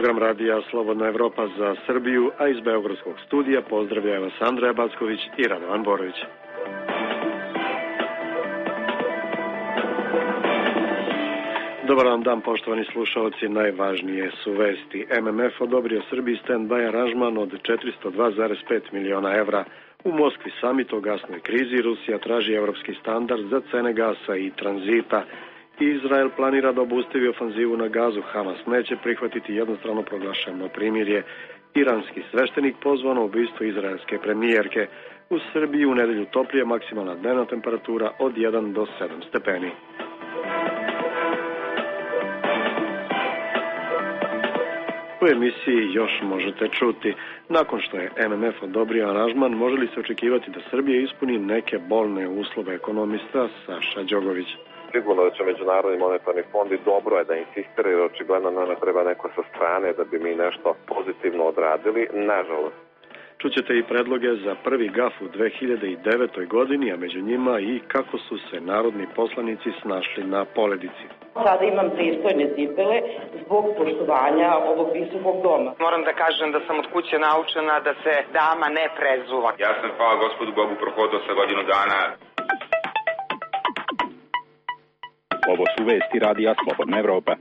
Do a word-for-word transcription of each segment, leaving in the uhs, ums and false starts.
Program radija Slobodna Evropa za Srbiju, a iz Beogradskog studija pozdravlja vas Andreja Backović i Radovan Borović. Dobar vam dan, poštovani slušalci, najvažnije su vesti. M M F odobrio Srbiji stand-by aranžman od četiristo dva zarez pet miliona evra. U Moskvi samit o gasnoj krizi, Rusija traži evropski standard za cene gasa i tranzita. Izrael planira da obustavi ofanzivu na Gazu, Hamas neće prihvatiti jednostrano proglašeno primirje. Iranski sveštenik pozvao na ubistvo izraelske premijerke. U Srbiji u nedelju toplije, maksimalna dnevna temperatura od jedan do sedam stepeni. U emisiji još možete čuti. Nakon što je M M F odobrio aranžman, može li se očekivati da Srbija ispuni neke bolne uslove, ekonomista Saša Đogović? Sigurno da će Međunarodni monetarni fond i dobro je da insistira, jer očigledno nama treba neko sa strane da bi mi nešto pozitivno odradili, nažalost. Čućete i predloge za prvi gaf u dve hiljade devetoj godini, a među njima i kako su se narodni poslanici snašli na poledici. Sada imam pristojne cipele zbog poštovanja ovog visokog doma. Moram da kažem da sam od kuće naučena da se dama ne prezuva. Ja sam, hvala gospodu Bogu, prohodao sa godinu dana. Ovo su vesti radija Slobodna Evropa.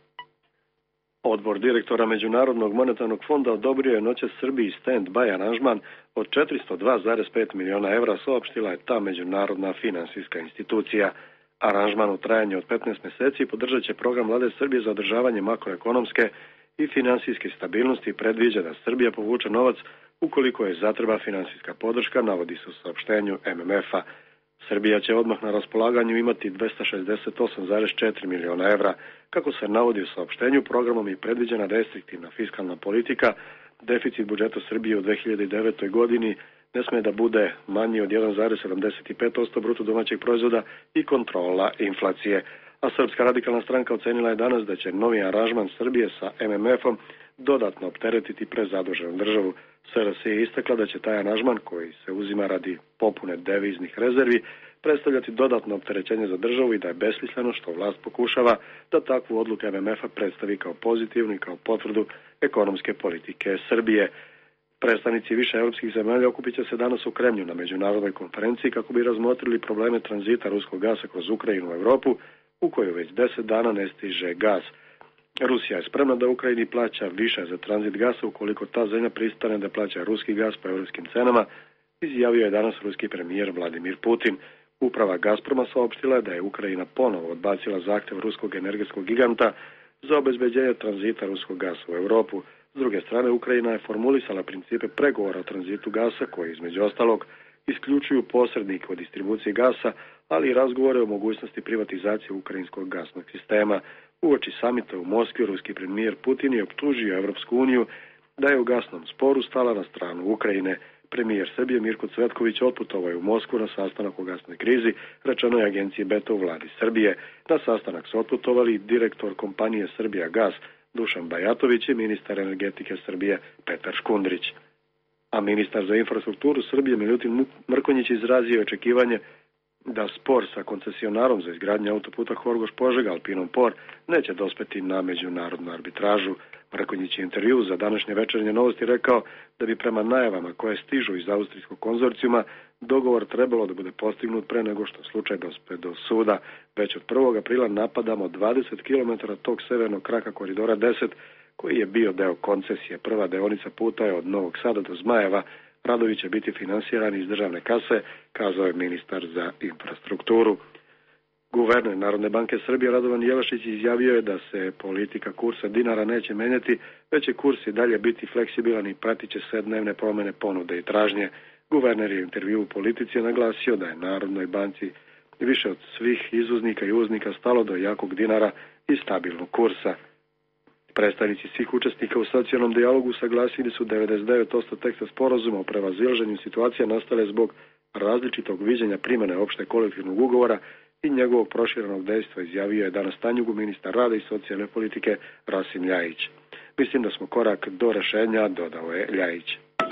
Odbor direktora Međunarodnog monetarnog fonda odobrio je noćas Srbiji stand-by aranžman od četiristo dva zarez pet miliona evra, saopštila je ta međunarodna finansijska institucija. Aranžman u trajanju od petnaest meseci podržat će program Vlade Srbije za održavanje makroekonomske i finansijske stabilnosti i predviđa da Srbija povuče novac ukoliko je zatreba finansijska podrška, navodi se u saopštenju M M F-a. Srbija će odmah na raspolaganju imati dvesta šezdeset osam zarez četiri miliona evra. Kako se navodi u saopštenju, programom je predviđena restriktivna fiskalna politika. Deficit budžeta Srbije u dve hiljade devetoj godini ne sme da bude manji od jedan zarez sedamdeset pet posto bruto domaćeg proizvoda i kontrola inflacije. A Srpska radikalna stranka ocenila je danas da će novi aranžman Srbije sa M M F-om dodatno opteretiti prezaduženu državu. S R S je istakla da će taj aranžman, koji se uzima radi popune deviznih rezervi, predstavljati dodatno opterećenje za državu i da je besmisleno što vlast pokušava da takvu odluku M M F-a predstavi kao pozitivnu i kao potvrdu ekonomske politike Srbije. Predstavnici više evropskih zemalja okupit će se danas u Kremlju na međunarodnoj konferenciji kako bi razmotrili probleme tranzita ruskog gasa kroz Ukrajinu u Evropu, u kojoj već deset dana ne stiže gas. Rusija je spremna da Ukrajini plaća više za tranzit gasa ukoliko ta zemlja pristane da plaća ruski gas po evropskim cenama, izjavio je danas ruski premijer Vladimir Putin. Uprava Gazproma saopštila je da je Ukrajina ponovo odbacila zahtev ruskog energetskog giganta za obezbeđenje tranzita ruskog gasa u Evropu. S druge strane, Ukrajina je formulisala principe pregovora o tranzitu gasa koji, između ostalog, isključuju posrednike u distribuciji gasa, ali i razgovore o mogućnosti privatizacije ukrajinskog gasnog sistema. Uoči samita u Moskvi, ruski premijer Putin je optužio Evropsku uniju da je u gasnom sporu stala na stranu Ukrajine. Premijer Srbije Mirko Cvetković otputovao je u Moskvu na sastanak o gasnoj krizi, rečeno je agenciji Beta u vladi Srbije. Na sastanak su otputovali direktor kompanije Srbija Gas Dušan Bajatović i ministar energetike Srbije Petar Škundrić. A ministar za infrastrukturu Srbije Milutin Mrkonjić izrazio očekivanje da spor sa koncesionarom za izgradnju autoputa Horgoš-Požega Alpinom Por neće dospeti na međunarodnu arbitražu. Mrkonjić je intervju za današnje večernje novosti rekao da bi prema najavama koje stižu iz austrijskog konzorcijuma dogovor trebalo da bude postignut pre nego što slučaj dospe do suda. Već od prvog aprila napadamo dvadeset kilometara tog severnog kraka koridora deset koji je bio deo koncesije. Prva deonica puta je od Novog Sada do Zmajeva. Radovi će biti finansirani iz državne kase, kazao je ministar za infrastrukturu. Guverner Narodne banke Srbije Radovan Jelašić izjavio je da se politika kursa dinara neće menjati, već će kurs i dalje biti fleksibilan i pratit će sve dnevne promene ponude i tražnje. Guverner je u intervju u Politici naglasio da je Narodnoj banci više od svih izvoznika i uvoznika stalo do jakog dinara i stabilnog kursa. Predstavnici svih učesnika u socijalnom dijalogu saglasili su devedeset devet posto teksta sporazuma o prevazilaženju situacija nastale zbog različitog viđenja primjene opšte kolektivnog ugovora i njegovog proširenog dejstva, izjavio je danas Tanjugu ministar rada i socijalne politike Rasim Ljajić. Mislim da smo korak do rešenja, dodao je Ljajić.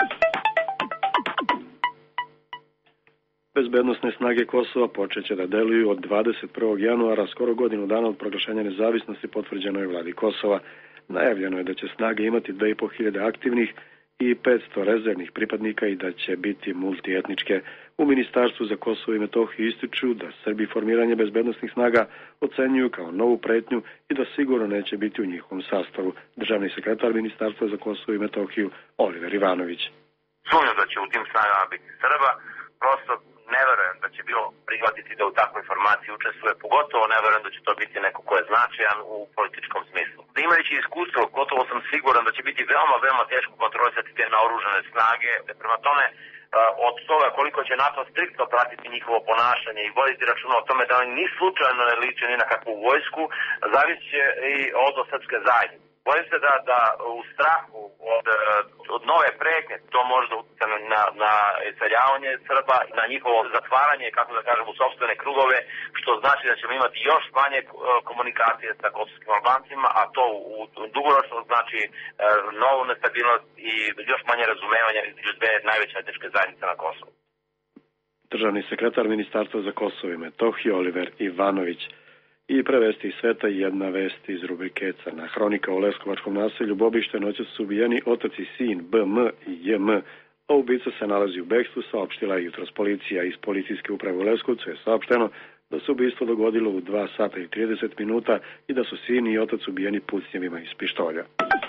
Bezbednosne snage Kosova počeće da deluju od dvadeset prvog januara, skoro godinu dana od proglašenja nezavisnosti, potvrđeno je vladi Kosova. Najavljeno je da će snage imati dve i po hiljade aktivnih i petsto rezervnih pripadnika i da će biti multietničke. U Ministarstvu za Kosovo i Metohiju ističu da Srbi formiranje bezbednosnih snaga ocenjuju kao novu pretnju i da sigurno neće biti u njihovom sastavu. Državni sekretar Ministarstva za Kosovo i Metohiju Oliver Ivanović. Sumnjam da će u tim snagama biti Srba, prosto ne verujem da će bilo prihvatiti da u takvoj formaciji učestvuje, pogotovo ne verujem da će to biti neko ko je značajan u političkom smislu. Da imajući iskustvo, gotovo sam siguran da će biti veoma, veoma teško kontrolisati te naoružane snage. Prema tome, od toga koliko će NATO striktno pratiti njihovo ponašanje i voditi računa o tome da oni ni slučajno ne liče ni na kakvu vojsku, zavisi će i od srpske zajednice. Bojim se da, da u strahu od, od nove pretnje to možda utječe na, na iseljavanje Srba, na njihovo zatvaranje, kako da kažem, u sopstvene krugove, što znači da ćemo imati još manje komunikacije sa kosovskim Albancima, a to u, u dugoročno znači e, novu nestabilnost i još manje razumevanja između dve najveće etničke zajednice na Kosovu. Državni sekretar Ministarstva za Kosovo i Metohiju Oliver Ivanović. I prevesti iz sveta jedna vest iz rubrike Crna hronika. U Leskovačkom naselju Bobište noćas su ubijeni otac i sin B M i J M, a ubica se nalazi u bekstvu, saopštila je jutros policija. Iz policijske uprave u Leskovcu je saopšteno da se ubistvo dogodilo u dva sata i trideset minuta i da su sin i otac ubijeni pucnjevima iz pištolja.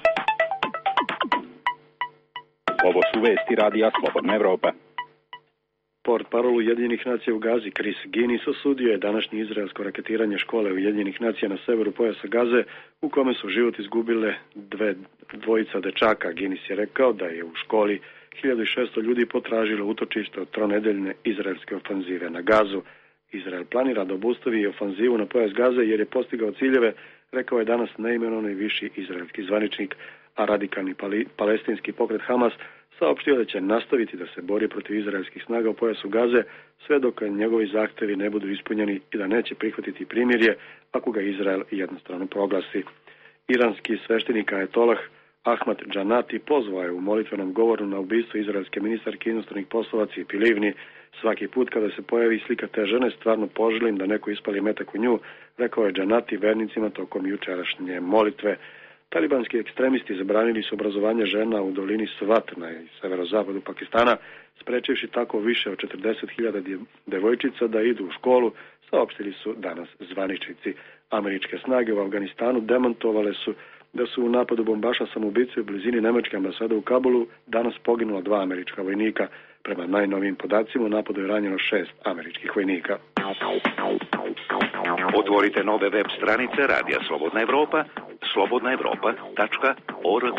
Ovo su vesti radija Slobodna Evropa. Portparol Ujedinjenih nacija u Gazi Chris Guinness osudio je današnje izraelsko raketiranje škole Ujedinjenih nacija na severu pojasa Gaze, u kome su život izgubile dve dvojica dečaka. Guinness je rekao da je u školi hiljadu šesto ljudi potražilo utočište od tronedeljne izraelske ofanzive na Gazu. Izrael planira da obustavi ofanzivu na pojas Gaze jer je postigao ciljeve, rekao je danas neimenovani viši izraelski zvaničnik, a radikalni palestinski pokret Hamas saopštio da će nastaviti da se bori protiv izraelskih snaga u pojasu Gaze sve dok njegovi zahtevi ne budu ispunjeni i da neće prihvatiti primirje ako ga Izrael jednostrano proglasi. Iranski sveštenik ajatolah Ahmad Džanati pozvao je u molitvenom govoru na ubistvo izraelske ministarke inostranih poslova Cipi Livni. Svaki put kada se pojavi slika te žene, stvarno poželim da neko ispali metak u nju, rekao je Džanati vernicima tokom jučerašnje molitve. Talibanski ekstremisti zabranili su obrazovanje žena u dolini Swat na severozapadu Pakistana, sprečivši tako više od četrdeset hiljada devojčica da idu u školu, saopštili su danas zvaničnici. Američke snage u Afganistanu demantovale su da su u napadu bombaša samoubice u blizini nemačke ambasade u Kabulu danas poginula dva američka vojnika. Prema najnovijim podacima u napadu je ranjeno šest američkih vojnika. Otvorite nove web stranice Radija Slobodna Evropa, slobodna evropa tačka org.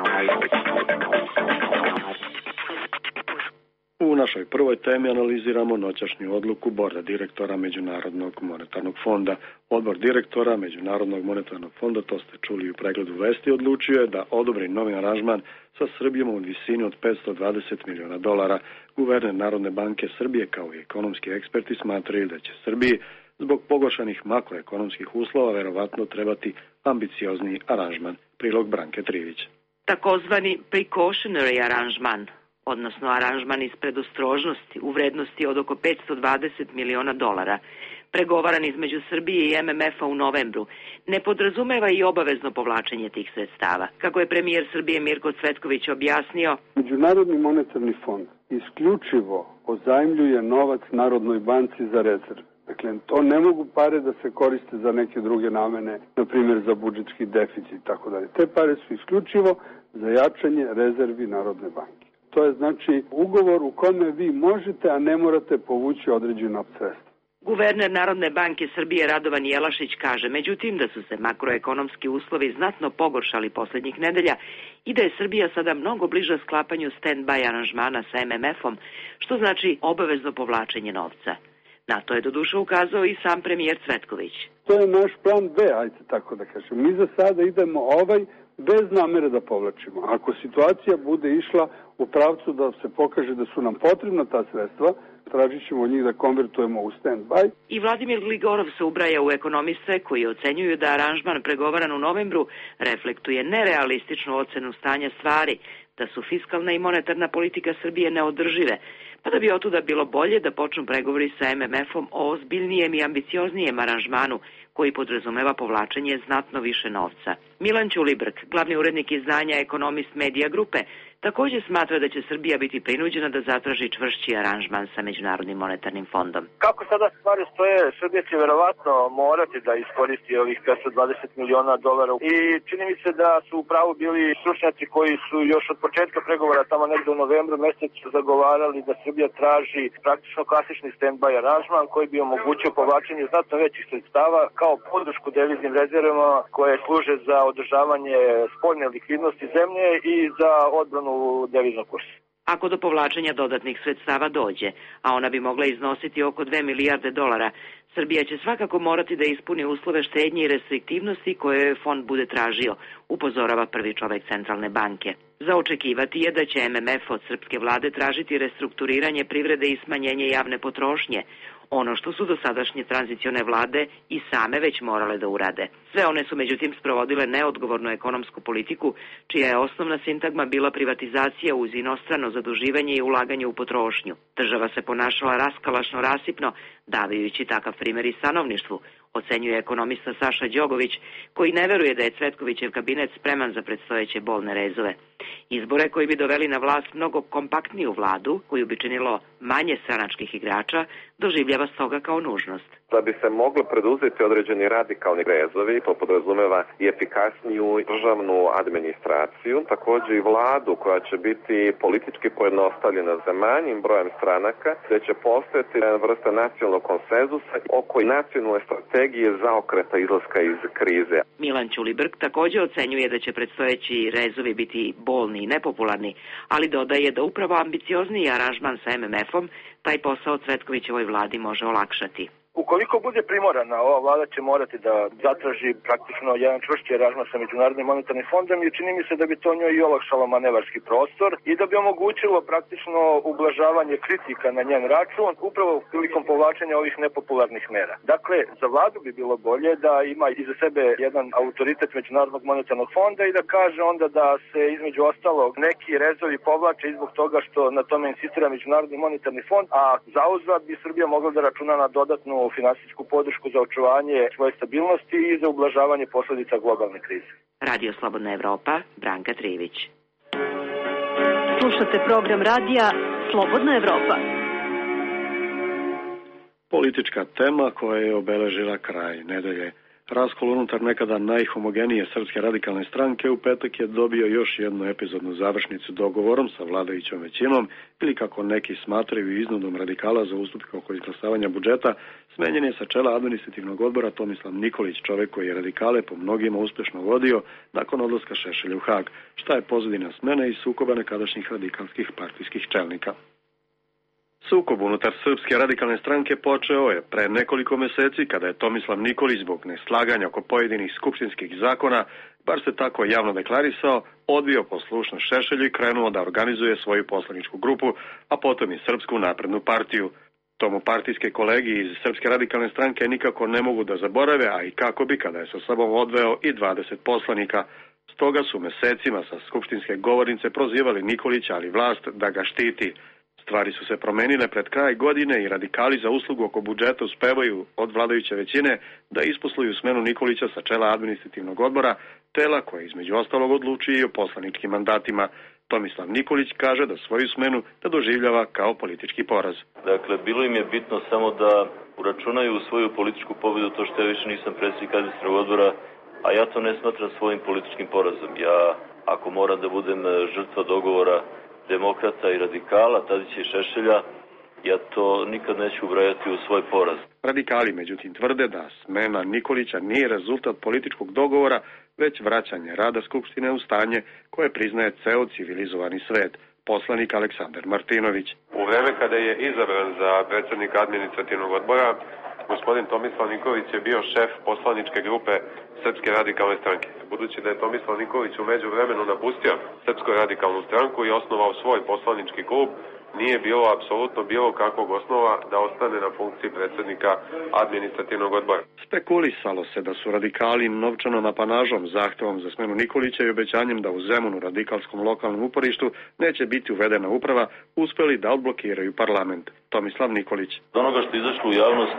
U našoj prvoj temi analiziramo noćašnju odluku borda direktora Međunarodnog monetarnog fonda. Odbor direktora Međunarodnog monetarnog fonda, to ste čuli u pregledu vesti, odlučio je da odobri novi aranžman sa Srbijom u visini od petsto dvadeset miliona dolara. Guverner Narodne banke Srbije kao i ekonomski eksperti smatraju da će Srbiji zbog pogoršanih makroekonomskih uslova verovatno trebati ambiciozniji aranžman. Prilog Branke Trivić. Takozvani precautionary aranžman, odnosno aranžman iz predostrožnosti u vrednosti od oko petsto dvadeset miliona dolara, pregovaran između Srbije i M M F-a u novembru, ne podrazumeva i obavezno povlačenje tih sredstava. Kako je premijer Srbije Mirko Cvetković objasnio, Međunarodni monetarni fond isključivo pozajmljuje novac Narodnoj banci za rezerve. Dakle, to ne mogu pare da se koriste za neke druge namene, na primjer za budžetski deficit i tako dalje. Te pare su isključivo za jačanje rezervi Narodne banke. To je znači ugovor u kome vi možete, a ne morate povući određena sredstva. Guverner Narodne banke Srbije Radovan Jelašić kaže, međutim, da su se makroekonomski uslovi znatno pogoršali posljednjih nedelja i da je Srbija sada mnogo bliža sklapanju stand-by aranžmana sa M M F-om, što znači obavezno povlačenje novca. Na to je doduše ukazao i sam premijer Cvetković. To je naš plan B, ajte tako da kažem. Mi za sada idemo ovaj bez namere da povlačimo. Ako situacija bude išla u pravcu da se pokaže da su nam potrebna ta sredstva, tražit ćemo od njih da konvertujemo u stand-by. I Vladimir Gligorov se ubraja u ekonomiste koji ocenjuju da aranžman pregovaran u novembru reflektuje nerealističnu ocenu stanja stvari, da su fiskalna i monetarna politika Srbije neodržive, pa da bi otuda bilo bolje da počnu pregovori sa M M F-om o ozbiljnijem i ambicioznijem aranžmanu koji podrazumeva povlačenje znatno više novca. Milan Ćulibrk, glavni urednik izdanja Ekonomist Medija Grupe, također smatra da će Srbija biti prinuđena da zatraži čvršći aranžman sa Međunarodnim monetarnim fondom. Kako sada stvari stoje, Srbija će verovatno morati da iskoristi ovih petsto dvadeset miliona dolara i čini mi se da su upravo bili stručnjaci koji su još od početka pregovora tamo negde u novembru mesecu zagovarali da Srbija traži praktično klasični stand-by aranžman koji bi omogućio povlačenje znatno većih sredstava kao podršku deviznim rezervama koje služe za održavanje spoljne likvidnosti zemlje i za odbranu deviznog kursa. Ako do povlačenja dodatnih sredstava dođe, a ona bi mogla iznositi oko dve milijarde dolara, Srbija će svakako morati da ispuni uslove štednje i restriktivnosti koje je fond bude tražio, upozorava prvi čovek Centralne banke. Za očekivati je da će M M F od srpske vlade tražiti restrukturiranje privrede i smanjenje javne potrošnje, ono što su dosadašnje tranzicione vlade i same već morale da urade. Sve one su međutim sprovodile neodgovornu ekonomsku politiku, čija je osnovna sintagma bila privatizacija uz inostrano zaduživanje i ulaganje u potrošnju. Država se ponašala raskalašno rasipno, davajući takav primer i stanovništvu, ocenjuje ekonomista Saša Đogović, koji ne veruje da je Cvetkovićev kabinet spreman za predstojeće bolne rezove. Izbore koji bi doveli na vlast mnogo kompaktniju vladu, koju bi činilo manje stranačkih igrača, doživljava stoga kao nužnost. Da bi se moglo preduzeti određeni radikalni rezovi, to podrazumeva i efikasniju državnu administraciju, također i vladu koja će biti politički pojednostavljena za manjim brojem stranaka, gdje će postojati vrsta nacionalnog konsenzusa oko nacionalne strategije zaokreta izlaska iz krize. Milan Ćulibrk također ocenjuje da će predstojeći rezovi biti bolni i nepopularni, ali dodaje da upravo ambiciozniji aranžman sa M M F-om taj posao Cvetkovićevoj vladi može olakšati. Ukoliko bude primorana, ova vlada će morati da zatraži praktično jedan čvršći aranžman sa Međunarodnim monetarnim fondom i čini mi se da bi to njoj i olakšalo manevarski prostor i da bi omogućilo praktično ublažavanje kritika na njen račun upravo prilikom povlačenja ovih nepopularnih mera. Dakle, za vladu bi bilo bolje da ima iza sebe jedan autoritet Međunarodnog monetarnog fonda i da kaže onda da se između ostalog neki rezovi povlače zbog toga što na tome insistira Međunarodni monetarni fond, a zauzvrat bi Srbija mogla da računa na dodatnu finansijsku podršku za očuvanje svoje stabilnosti i za ublažavanje posljedica globalne krize. Radio Slobodna Evropa, Branka Trivić. Slušate program radija Slobodna Evropa. Politička tema koja je obeležila kraj nedelje. Raskol unutar nekada najhomogenije Srpske radikalne stranke u petak je dobio još jednu epizodnu završnicu dogovorom sa vladajućom većinom ili kako neki smatraju iznudom radikala za ustupke oko izglasavanja budžeta, smenjen je sa čela administrativnog odbora Tomislav Nikolić, čovjek koji je radikale po mnogima uspješno vodio nakon odlaska Šešelja u Hag. Šta je pozadina smene i sukoba nekadašnjih radikalskih partijskih čelnika? Sukob unutar Srpske radikalne stranke počeo je pre nekoliko meseci kada je Tomislav Nikolić zbog neslaganja oko pojedinih skupštinskih zakona, bar se tako javno deklarisao, odbio poslušno Šešelju i krenuo da organizuje svoju poslaničku grupu, a potom i Srpsku naprednu partiju. Tomu partijske kolegi iz Srpske radikalne stranke nikako ne mogu da zaborave, a i kako bi kada je sa sobom odveo i dvadeset poslanika. Stoga su mesecima sa skupštinske govornice prozivali Nikolića, ali vlast da ga štiti. Stvari su se promenile pred kraj godine i radikali za uslugu oko budžeta uspevaju od vladajuće većine da isposluju smenu Nikolića sa čela administrativnog odbora, tela koje između ostalog odlučuje i o poslaničkim mandatima. Tomislav Nikolić kaže da svoju smenu da doživljava kao politički poraz. Dakle, bilo im je bitno samo da uračunaju svoju političku pobjedu, to što ja više nisam predsjednik administrativnog odbora, a ja to ne smatram svojim političkim porazom. Ja, ako moram da budem žrtva dogovora demokrata i radikala, Tadića i Šešelja, ja to nikad neću ubrajati u svoj poraz. Radikali međutim tvrde da smena Nikolića nije rezultat političkog dogovora, već vraćanje rada Skupštine u stanje koje priznaje ceo civilizovani svet. Poslanik Aleksandar Martinović. U vreme kada je izabran za predsjednika administrativnog odbora, gospodin Tomislav Nikolić je bio šef poslaničke grupe Srpske radikalne stranke. Budući da je Tomislav Nikolić u međuvremenu napustio Srpsku radikalnu stranku i osnovao svoj poslanički klub, nije bilo apsolutno bilo kakvog osnova da ostane na funkciji predsjednika administrativnog odbora. Spekulisalo se da su radikali novčanom apanažom, zahtevom za smenu Nikolića i obećanjem da u Zemunu radikalskom lokalnom uporištu neće biti uvedena uprava, uspeli da odblokiraju parlament. Tomislav Nikolić. Od onoga što je izašlo u javnost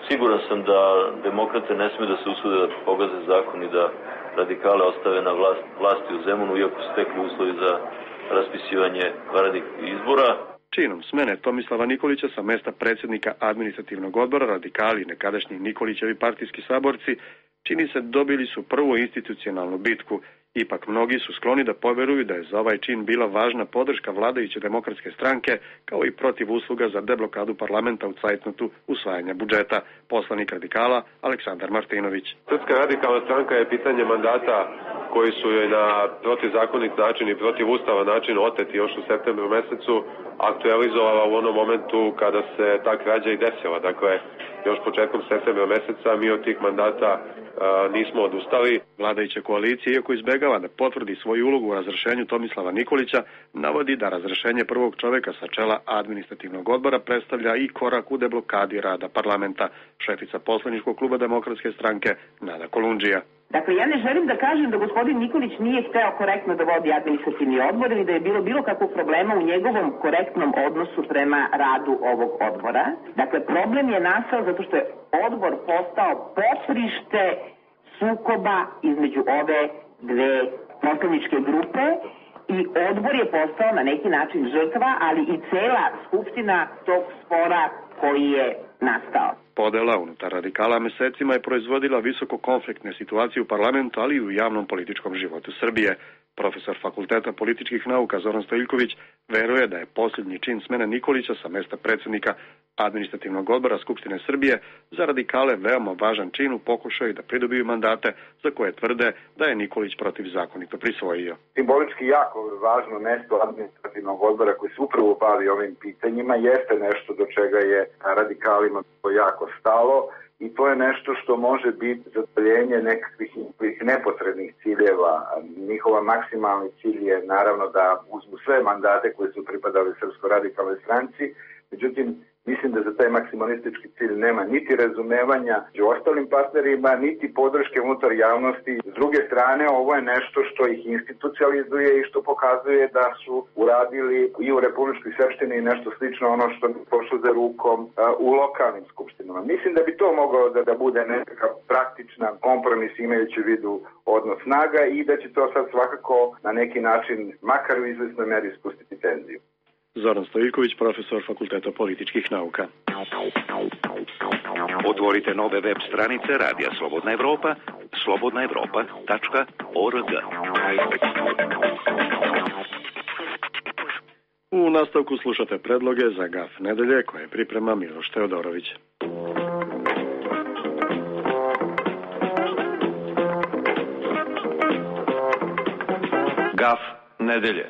Siguran sam da demokrate ne smiju da se usude da pogaze zakon i da radikale ostave na vlast, vlasti u Zemunu, iako su stekli uslovi za raspisivanje vanrednih izbora. Činom smene Tomislava Nikolića sa mesta predsjednika administrativnog odbora radikali nekadašnji Nikolićevi partijski saborci, čini se dobili su prvu institucionalnu bitku. Ipak mnogi su skloni da poveruju da je za ovaj čin bila važna podrška vladajuće demokratske stranke, kao i protiv usluga za deblokadu parlamenta u cajtnotu usvajanja budžeta. Poslanik radikala Aleksandar Martinović. Srpska radikalna stranka je pitanje mandata koji su joj na protivzakonit način i protiv ustava način oteti još u septembru mesecu aktualizovala u onom momentu kada se ta krađa i desila. Dakle, još početkom septembra meseca mi od tih mandata a, nismo odustali. Vladajuća koalicija, iako izbegava da potvrdi svoju ulogu u razrešenju Tomislava Nikolića, navodi da razrešenje prvog čoveka sa čela administrativnog odbora predstavlja i korak u deblokadi rada parlamenta. Šefica poslaničkog kluba Demokratske stranke Nada Kolundžija. Dakle, ja ne želim da kažem da gospodin Nikolić nije hteo korektno da vodi administrativni odbor ili da je bilo bilo kakvog problema u njegovom korektnom odnosu prema radu ovog odbora. Dakle, problem je nastao zato što je odbor postao poprište sukoba između ove dve poslaničke grupe i odbor je postao na neki način žrtva, ali i cela skupština tog spora koji je nastao. Podela unutar radikala mesecima je proizvodila visoko konfliktne situacije u parlamentu, ali i u javnom političkom životu Srbije. Profesor Fakulteta političkih nauka Zoran Stojiljković veruje da je posljednji čin smene Nikolića sa mesta predsjednika administrativnog odbora Skupštine Srbije za radikale veoma važan čin u pokušaju da pridobiju mandate za koje tvrde da je Nikolić protivzakonito prisvojio. Simbolički jako važno mesto administrativnog odbora koji se upravo bavi ovim pitanjima jeste nešto do čega je radikalima jako stalo i to je nešto što može biti zadovoljenje nekakvih neposrednih ciljeva. Njihova maksimalni cilj je naravno da uzmu sve mandate koji su pripadali Srpskoj radikalnoj stranci, međutim mislim da za taj maksimalistički cilj nema niti razumevanja među ostalim partnerima, niti podrške unutar javnosti. S druge strane, ovo je nešto što ih institucionalizuje i što pokazuje da su uradili i u Republičkoj Srpštini nešto slično ono što mi pošlo za rukom uh, u lokalnim skupštinama. Mislim da bi to moglo da, da bude nekakav praktičan kompromis imajući u vidu odnos snaga i da će to sad svakako na neki način, makar u izvesnoj meri, spustiti tenziju. Zoran Stojiljković, profesor Fakulteta političkih nauka. Otvorite nove web stranice Radija Slobodna Evropa, slobodna evropa tačka org. U nastavku slušate predloge za Gaf nedelje koje priprema Miloš Teodorović. Gaf nedelje.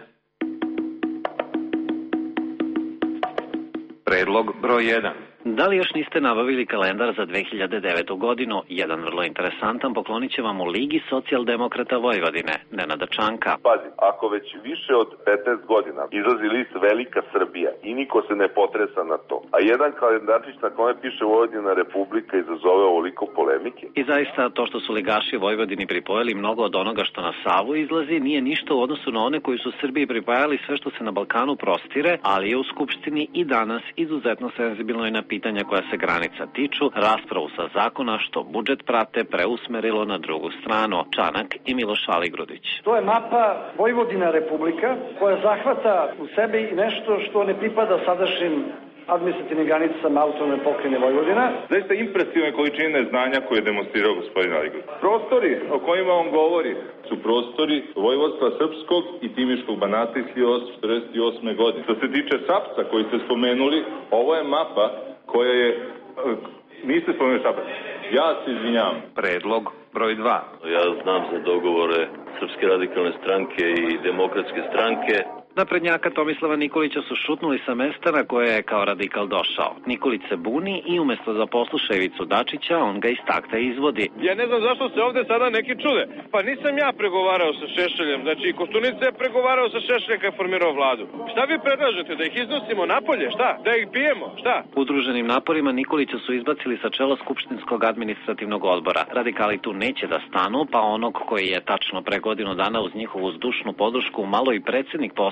Predlog broj jedan. Da li još niste nabavili kalendar za dve hiljade devetu godinu? Jedan vrlo interesantan poklonit će vam u Ligi socijaldemokrata Vojvodine, Nenada Čanka. Pazi, ako već više od petnaest godina izlazi list Velika Srbija i niko se ne potresa na to, a jedan kalendarčić na kome piše Vojvodina Republika izazove ovoliko polemike. I zaista to što su ligaši Vojvodini pripojili mnogo od onoga što na Savu izlazi nije ništa u odnosu na one koji su Srbiji pripajali sve što se na Balkanu prostire, ali je u Skupštini i danas izuzetno senzibilno i na pitanja koja se granica tiču, raspravu sa zakona što budžet prate preusmerilo na drugu stranu. Čanak i Miloš Aligrudić. To je mapa Vojvodina Republika koja zahvata u sebi nešto što ne pripada sadašnjim administrativnim granicama autonomne pokrajine Vojvodina. Zaista impresivne količine znanja koje je demonstrirao gospodin Aligrudić. Prostori o kojima on govori su prostori Vojvodstva Srpskog i Timiškog Banata iz hiljadu osamsto četrdeset osme. godine. Što se tiče Šapca koji ste spomenuli, ovo je mapa koja je... Niste spomenuli Šabac. Ja se izvinjam. Predlog broj dva. Ja znam za dogovore Srpske radikalne stranke i Demokratske stranke. Naprednjaka Tomislava Nikolića su šutnuli sa mesta na koje je kao radikal došao. Nikolić se buni i umesto za posluša Ivicu Dačića, on ga iz takta izvodi. Ja ne znam zašto se ovde sada neki čude. Pa nisam ja pregovarao sa Šešeljem. Znači, Koštunica je pregovarao sa Šešeljem kad je formirao vladu. Šta vi predlažete? Da ih iznosimo napolje? Šta? Da ih bijemo? Šta? Udruženim naporima Nikolića su izbacili sa čela Skupštinskog administrativnog odbora. Radikali tu neće da stanu, pa onog koji je tačno pre godinu dana uz njihovu zdušnu podršku malo i predsjednik postavio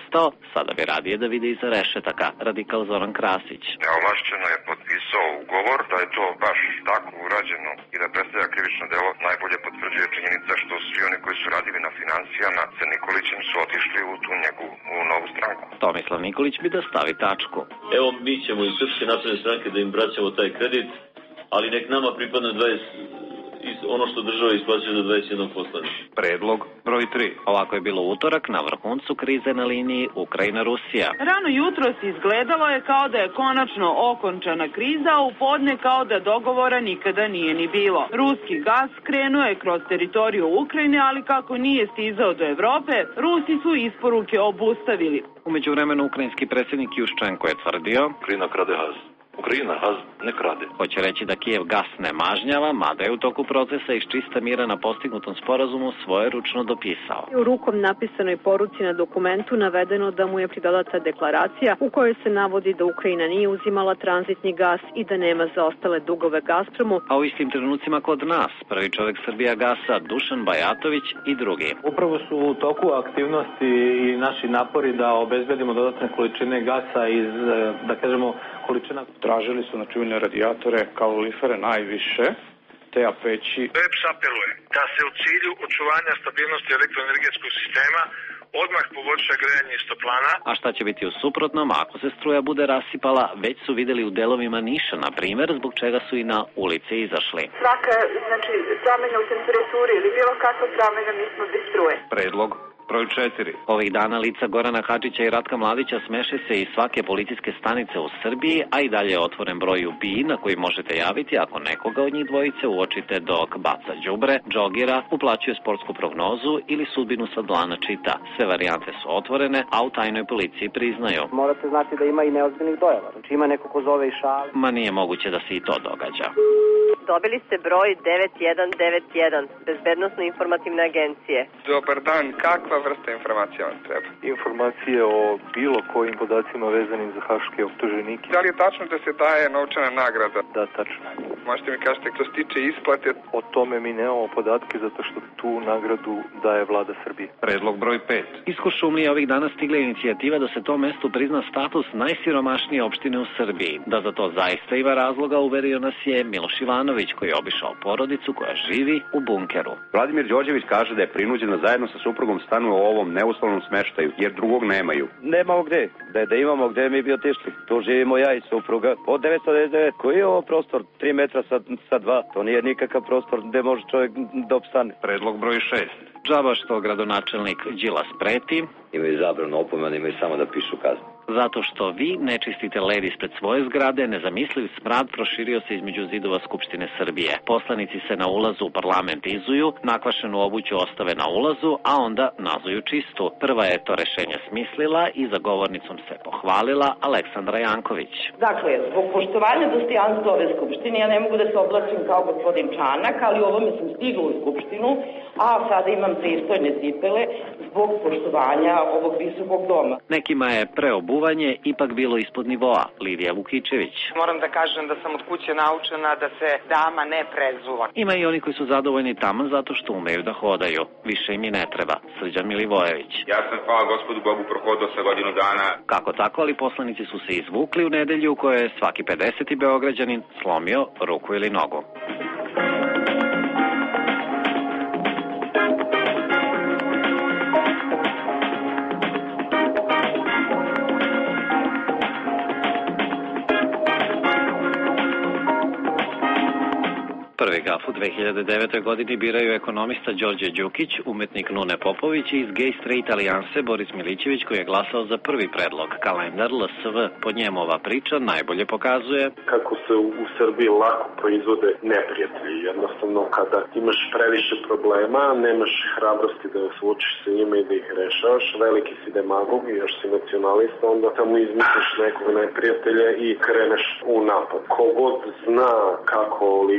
pristao, sada bi radije da vide iza rešetaka. Radikal Zoran Krasić. Neovlašćeno je potpisao ugovor, da je to baš tako urađeno i da predstavlja krivično delo, najbolje potvrđuje činjenica što svi oni koji su radili na financijama sa Nikolićem su otišli u tu njegovu u novu stranku. Tomislav Nikolić bi da stavi tačku. Evo, mi ćemo iz Srpske napredne stranke da im vraćamo taj kredit, ali nek nama pripadne dvadeset ono što država isplaćuje za dvadeset jedan poslanika. Predlog broj tri. Ovako je bilo utorak na vrhuncu krize na liniji Ukrajina-Rusija. Rano jutros izgledalo je kao da je konačno okončana kriza, a u podne kao da dogovora nikada nije ni bilo. Ruski gas krenuo je kroz teritoriju Ukrajine, ali kako nije stizao do Evrope, Rusi su isporuke obustavili. U međuvremenu ukrajinski predsjednik Juščenko je tvrdio: Ukrajina krade gaz. Ukrajina gaz ne krade. Hoće reći da Kijev gas ne mažnjava, mada je u toku procesa iz čista mira na postignutom sporazumu svoje ručno dopisao. U rukom napisanoj poruci na dokumentu navedeno da mu je pridodata deklaracija u kojoj se navodi da Ukrajina nije uzimala tranzitni gas i da nema zaostale dugove Gazpromu. A u istim trenucima kod nas, prvi čovjek Srbijagasa Dušan Bajatović i drugi. Upravo su u toku aktivnosti i naši napori da obezbedimo dodatne količine gasa iz, da kažemo, količina. Tražili su na čuvene radijatore, kalorifere najviše, te a peći. E P S apeluje da se u cilju očuvanja stabilnosti elektroenergetskog sistema odmah poboljša grejanje iz toplana. A šta će biti u suprotnom ako se struja bude rasipala, već su videli u delovima Niša, na primjer, zbog čega su i na ulice izašli. Svaka, znači, promjena u temperaturi ili bilo kakva promjena, mi smo bez struje. Predlog broj četiri. Ovih dana lica Gorana Hadžića i Ratka Mladića smeše se iz svake policijske stanice u Srbiji, a i dalje je otvoren broj U B I na koji možete javiti ako nekoga od njih dvojice uočite dok baca đubre, džogira, uplaćuje sportsku prognozu ili sudbinu sa dlana čita. Sve varijante su otvorene, a u tajnoj policiji priznaju. Morate znati da ima i neozbiljnih dojava. Znači ima neko ko zove i šali. Ma nije moguće da se i to događa. Dobili ste broj devet jedan devet jedan, Bezbednosno informativne agencije. Dobar dan, kakva vrsta informacija vam treba? Informacije o bilo kojim podacima vezanim za haške optuženike. Da li je tačno da se daje novčana nagrada? Da, tačno. Možete mi kažete što se tiče isplate? O tome mi nemamo podatke zato što tu nagradu daje vlada Srbije. Predlog broj pet. Iz Kuršumlije ovih dana stigla inicijativa da se tom mestu prizna status najsiromašnije opštine u Srbiji. Da za to zaista ima razloga uverio nas je Miloš Ivanović, koji je obišao porodicu koja živi u bunkeru. Vladimir Đorđević kaže da je prinuđen da zajedno sa suprugom stanu u ovom neuslovnom smeštaju, jer drugog nemaju. Nemamo gde. Da, da imamo gde mi bi otišli. Tu živimo ja i supruga. Od devetsto devedeset devet. Koji je ovo prostor? tri metra sa, sa dva. To nije nikakav prostor gde može čovjek da opstane. Predlog broj šest. Džaba što gradonačelnik Đilas preti. Imaju zabranu opomenu, imaju samo da pišu kaznu. Zato što vi ne čistite led ispred svoje zgrade, nezamisliv smrad proširio se između zidova Skupštine Srbije. Poslanici se na ulazu u parlament izuju, nakvašenu obuću ostave na ulazu, a onda nazuju čistu. Prva je to rešenje smislila i za govornicom se pohvalila Aleksandra Janković. Dakle, zbog poštovanja dostojanstva ove Skupštine, ja ne mogu da se oblačim kao gospodin Čanak, ali ovome sam stigla u Skupštinu, a sada imam pristojne cipele zbog poštovanja ovog visokog doma. Nekima je preobuvanje ipak bilo ispod nivoa. Lidija Vukičević. Moram da kažem da sam od kuće naučena da se dama ne prezuva. Ima i oni koji su zadovoljni taman zato što umeju da hodaju. Više im i ne treba. Srđan Milivojević. Ja sam, hvala gospodu Bogu, prohodao sa godinu dana. Kako tako, ali poslanici su se izvukli u nedelju u kojoj je svaki pedeseti beograđanin slomio ruku ili nogu. Prvi gaf u dve hiljade devetoj. godini biraju ekonomista Đorđe Đukić, umetnik Nune Popović i iz Gay Straight Alijanse Boris Milićević, koji je glasao za prvi predlog. Kalendar L S V. Po njemu ova priča najbolje pokazuje kako se u Srbiji lako proizvode neprijatelji. Jednostavno, kada imaš previše problema, nemaš hrabrosti da suočiš sa njima i da ih rešavaš, veliki si demagog i još si nacionalista, onda tamo izmisliš nekog neprijatelja i kreneš u napad. Kogod zna kako Liga socijaldemokrata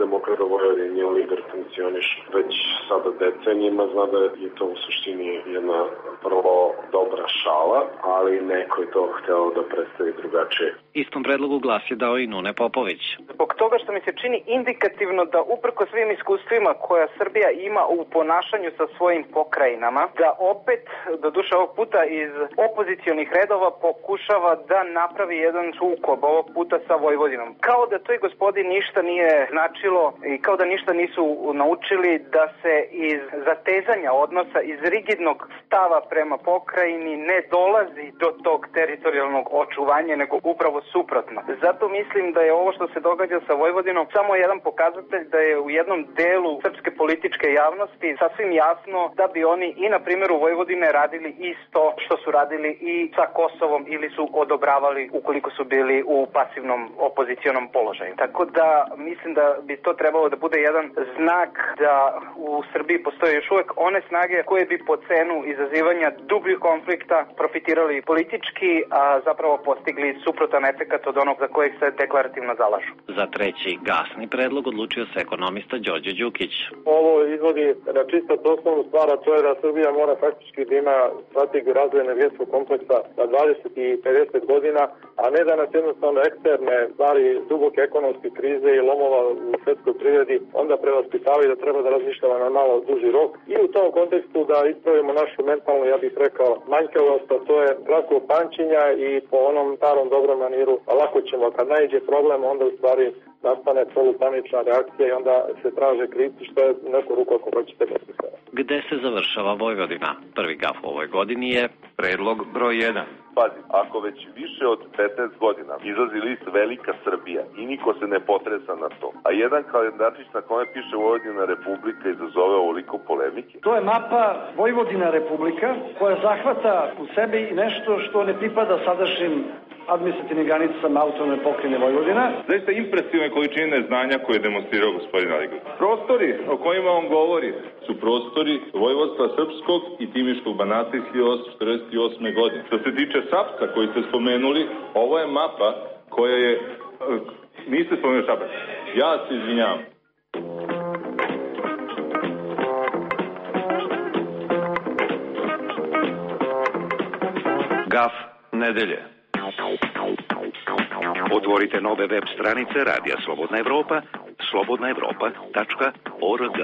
Socijaldemokrata Vojvodine nije lider funkcioniš već sada decenijima, zna da je to u suštini jedna vrlo dobra šala, ali neko je to hteo da predstavi drugačije. Istom predlogu glas je dao i Nune Popović. Zbog toga što mi se čini indikativno da uprko svim iskustvima koja Srbija ima u ponašanju sa svojim pokrajinama, da opet, do duše ovog puta iz opozicionih redova, pokušava da napravi jedan sukob, ovog puta sa Vojvodinom. Kao da toj gospodi ništa nije značilo i kao da ništa nisu naučili da se iz zatezanja odnosa, iz rigidnog stava prema pokrajini ne dolazi do tog teritorijalnog očuvanja, nego upravo suprotno. Zato mislim da je ovo što se događa sa Vojvodinom samo jedan pokazatelj da je u jednom delu srpske političke javnosti sasvim jasno da bi oni i na primjeru Vojvodine radili isto što su radili i sa Kosovom ili su odobravali ukoliko su bili u pasivnom opozicionom položaju. Tako da mislim da bi to trebalo da bude jedan znak da u Srbiji postoje još uvek one snage koje bi po cenu izazivanja dubljih konflikta profitirali politički, a zapravo postigli suprotan efekat od onog za kojeg se deklarativno zalažu. Za treći gasni predlog odlučio se ekonomista Đorđe Đukić. Ovo izvodi na čisto osnovnu stvar, a to je da Srbija mora faktički da ima strategiju razvoja energetskog kompleksa na dvadeset i pedeset godina, a ne da nas jednostavno eksterne stvari duboke ekonomske krize i lomova u svetskoj privredi onda prevaspitavaju da treba da razmišljamo na malo duži rok. I u tom kontekstu da ispravimo našu mentalnu, ja bih rekao, manjkavost, a to je kratko pamćenja i po onom starom dobrom maniru, a lako ćemo, kad najđe problem, onda u stvari nastane polupanična reakcija i onda se traže krivci, što je neku ruku ako hoćete besmisleno. Gde se završava Vojvodina? Prvi gaf u ovoj godini je predlog broj jedan. Pazi, ako već više od petnaest godina izlazi list Velika Srbija i niko se ne potresa na to, a jedan kalendarčić na kome piše Vojvodina Republika izazove ovoliko polemike. To je mapa Vojvodina Republika koja zahvata u sebi nešto što ne pripada sadašnjim administrativnim granicama autonomne pokrajine Vojvodina. Zaista impresivne količine znanja koje je demonstrirao gospodin Aligović. Prostori o kojima on govori su prostori Vojvodstva Srpskog i Timiškog Banata iz hiljadu osamsto četrdeset osme. godine. Što se tiče Šapca koji ste spomenuli, ovo je mapa koja je... Niste spomenuli Šabac. Ja se izvinjavam. Gaf nedelje. Otvorite nove web stranice Radija Slobodna Evropa, slobodna evropa tačka org.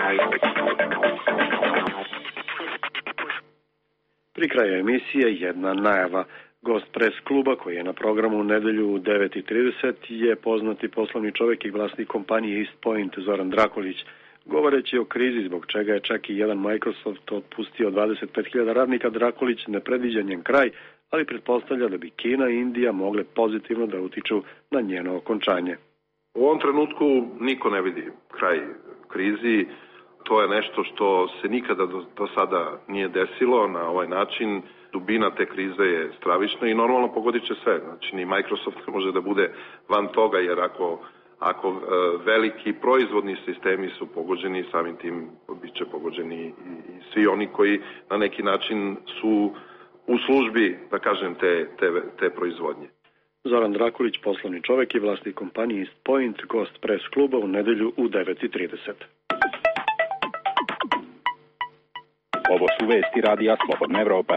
Pri kraju emisije jedna najava. Gost pres kluba koji je na programu u nedelju u devet i trideset je poznati poslovni čovjek i vlasnik kompanije East Point Zoran Drakolić. Govoreći o krizi zbog čega je čak i jedan Microsoft otpustio dvadeset pet hiljada radnika, Drakolić ne predviđa njen kraj, ali pretpostavlja da bi Kina i Indija mogle pozitivno da utiču na njeno okončanje. U ovom trenutku niko ne vidi kraj krizi. To je nešto što se nikada do, do sada nije desilo na ovaj način. Dubina te krize je stravična i normalno pogodit će sve. Znači, ni Microsoft može da bude van toga, jer ako, ako e, veliki proizvodni sistemi su pogođeni, samim tim bit će pogođeni i, i svi oni koji na neki način su u službi, da kažem, te, te, te proizvodnje. Zoran Drakolić, poslovni čovjek i vlasnik kompanije East Point, gost pres kluba u nedelju u devet i trideset. Ovo su vesti Radija Slobodna Evropa.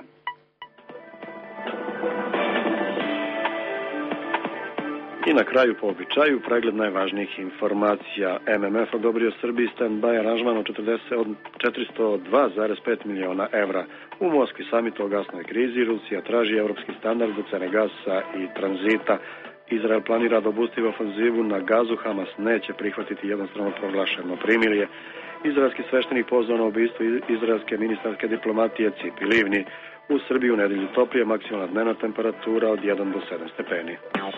I na kraju, po običaju, pregled najvažnijih informacija. M M F odobrio Srbiji stand-by aranžman od četiristo dva zarez pet miliona evra. U Moskvi samit o gasnoj krizi, Rusija traži evropski standard za cene gasa i tranzita. Izrael planira da obustavi ofanzivu na Gazu, Hamas neće prihvatiti jednostrano proglašeno primirje. Izraelski sveštenik pozvao na ubistvo izraelske ministarske diplomatije Cipi Livni. U Srbiji u nedelju toplije, maksimalna dnevna temperatura od jedan do sedam stepeni.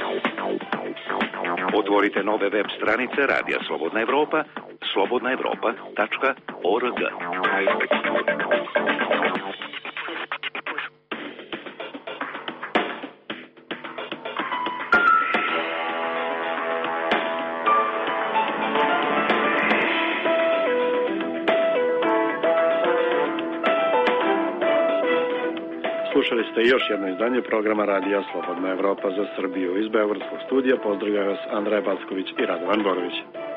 Otvorite nove web stranice Radija Slobodna Evropa, slobodna evropa tačka org. Slušali ste još jedno izdanje programa Radija Slobodna Evropa za Srbiju. Iz Beogradskog studija pozdravljaju vas Andrej Backović i Radovan Borović.